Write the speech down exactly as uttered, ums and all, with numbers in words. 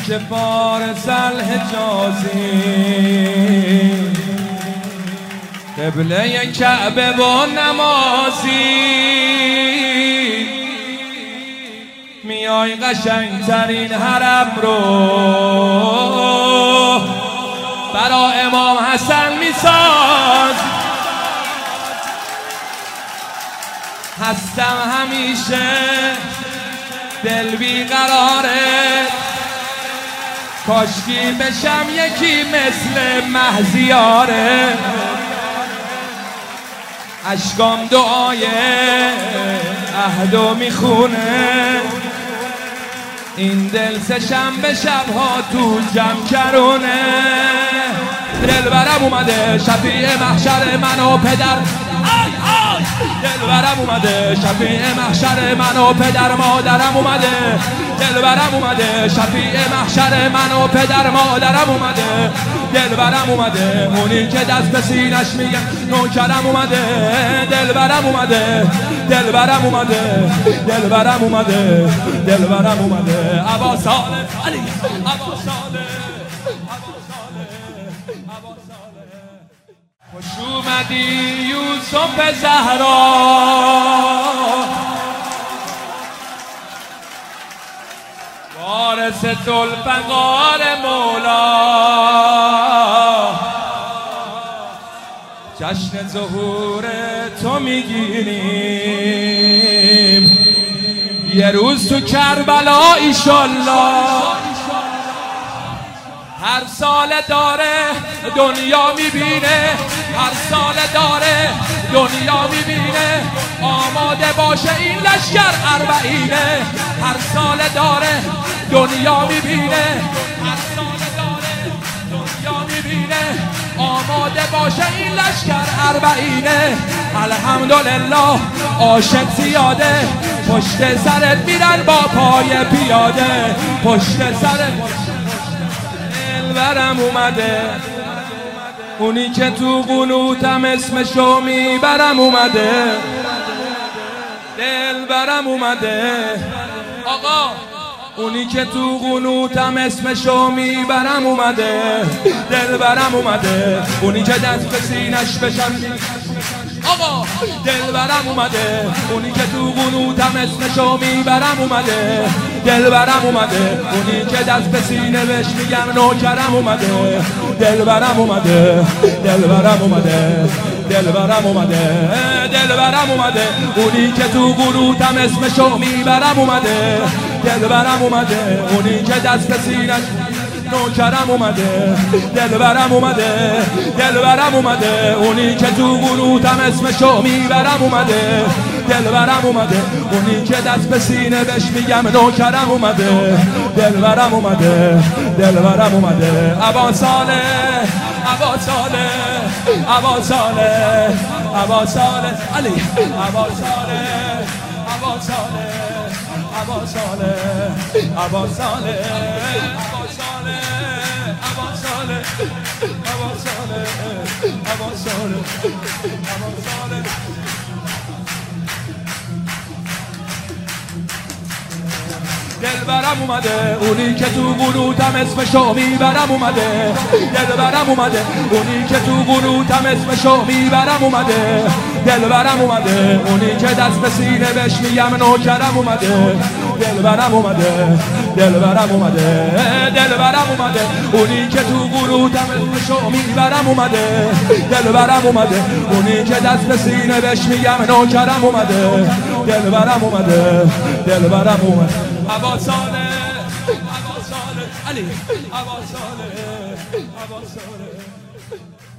که فارس الحجازی قبله کعبه و نمازی میای قشنگترین حرم رو برا امام حسن میساز. هستم همیشه دل بیقراره، کاشکی بشم یکی مثل مهزیاره. اشکام دعای عهدو میخونه، این دل سه شنبه شبها تو جمع کرونه. دلبرم اومده شفیع محشر من و پدر، دلبرم اومده شفیع محشر من و پدر مادرم اومده. دلبرم اومده شفیع محشر من و پدر مادرم اومده. دلبرم اومده اونی که دست به سینش میگه نوکرم اومده. دلبرم اومده دلبرم اومده دلبرم اومده دلبرم اومده. ابا صالح علی ابا صالح خوش اومدی یوسف زهرا، وارث ذوالفقار مولا. جشن ظهور تو میگیریم یه روز تو کربلا ایشالله. هر سال داره دنیا میبینه، هر سال داره دنیا میبینه. آماده باشه این لشکر اربعینه. هر سال داره دنیا میبینه، هر سال داره دنیا میبینه. آماده باشه این لشکر اربعینه. الحمدلله عاشق زیاده، پشت سرت میرن با پای پیاده. پشت سرت دلبرم اومده، اونی که تو قنوتم اسمشو میبرم اومده. دلبرم اومده آقا، اونی که تو قنوتم اسمشو میبرم اومده. دلبرم اومده اونی که دست به سینش بشم آقا. دلبرم اومده اونی که تو قنوتم اسمشو میبرم اومده. دلبرم اومده اونی که دست به سینه بهش میگم نوکرم اومده. دلبرم اومده دلبرم اومده دلبرم اومده دلبرم اومده اونی که تو قنوتم اسمشو میبرم اومده. دلبرم اومده اونی که دست به سینه نوکرم اومده. دلبرم اومده دلبرم اومده اونی که تو قنوتم اسمشو میبرم اومده. دلبرم اومده اونی که دست به سینه بهش میگم نوکرم اومده. دلبرم اومده دلبرم اومده. ابا صالح ابا صالح ابا صالح ابا صالح علی ابا صالح ابا صالح ابا صالح ابا صالح ابا صالح ابا صالح ابا صالح ابا صالح ابا صالح. دلبرم اومده اونی که تو قنوتم اسمشو میبرم اومده. دلبرم اومده اونی که تو قنوتم اسمشو میبرم اومده. دلبرم اومده اونی که دست به سینه بهش میگم نوکرم اومده. دلبرم اومده دلبرم اومده دلبرم اومده اونی که تو قنوتم اسمشو میبرم اومده. دلبرم اومده اونی که دست به سینه بهش میگم نوکرم اومده. دلبرم اومده دلبرم اومده. ابا صالح ابا صالح علی ابا صالح ابا صالح.